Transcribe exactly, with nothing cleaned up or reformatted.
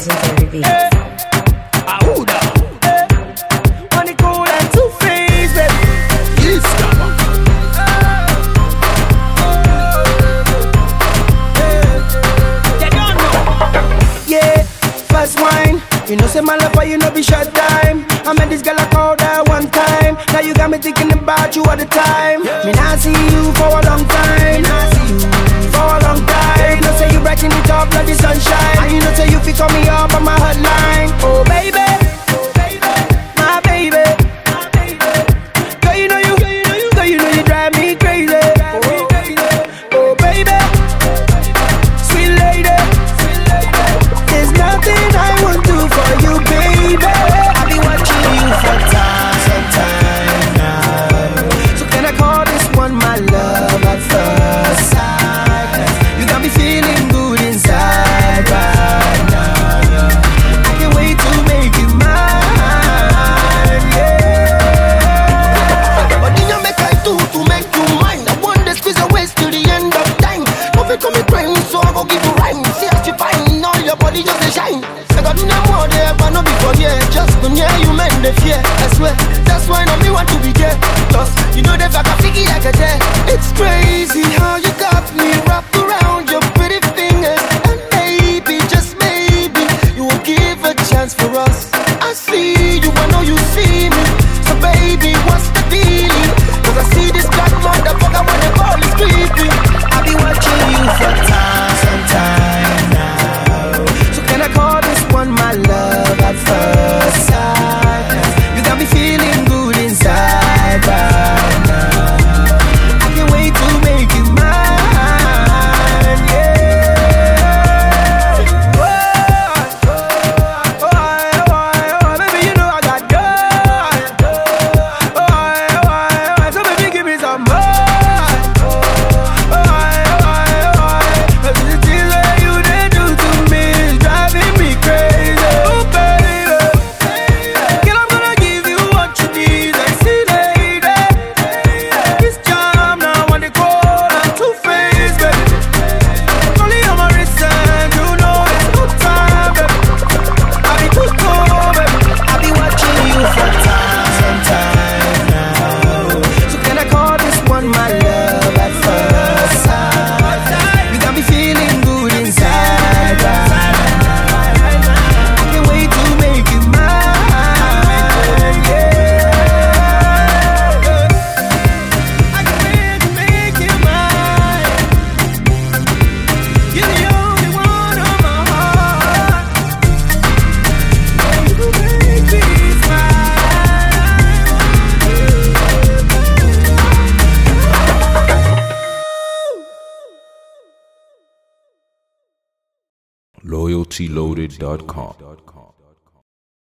Legendary Beats. Hey. Aouda. Hey. Money cool and two-faced, baby. Yes, come on. They don't know. Yeah, first wine. You know, say my love for you, no be short time. I met this girl, I called her one time. Now you got me thinking about you all the time. Yeah. Me not see you for a long time. Me not see you for a long time. You know, say you brighten it up like the sunshine. And you know, say you pick on me up on my hotline. Oh, baby, my baby. Girl, you know you, girl, you know you drive me crazy. Oh, oh baby, sweet lady. There's nothing I won't do for you, baby. I've been watching you for time and time now. So can I call this one my love at first sight? You got me feeling good inside right now. I can't wait to make you mine, yeah. But you make I do to make you mine. I want this piece of waste till the end of time. Nothing come in crying, so I go give you rhyme. See as you find all your body just a shine. I got no more there, but not before here. Just when yeah, you meant the fear. I swear, that's why now me want to be there. Cause you know the fact I figure I get there. It's crazy how you got me wrapped around your pretty fingers. And maybe, just maybe, you will give a chance for us. I see you, I know you see me. So baby, what's the deal? Cause I see this black motherfucker when the ball is creepy. I've been watching you for time and time now. So can I call this one my love at first sight? You got me feeling good inside right now. I can't wait to make you mine, yeah. Oh, oh, oh, oh, oh, baby, you know I got joy. Oh, oh, oh, so baby, give me some more. Oh, oh, oh, oh, the things that you did do to me is driving me crazy. Oh, baby, girl, I'm gonna give you what you need. I see, lady, this jam now on the cold and two-faced, baby. Only on my wrist and you know it's no time, baby. I be too cold, baby. I be watching you for time and time now. So can I call this one my love at first sight? You got me feeling good inside right now. I can't wait to make you mine, yeah. I can make, make you mine. You're the only one on my heart. You make me smile. loyalty loaded dot com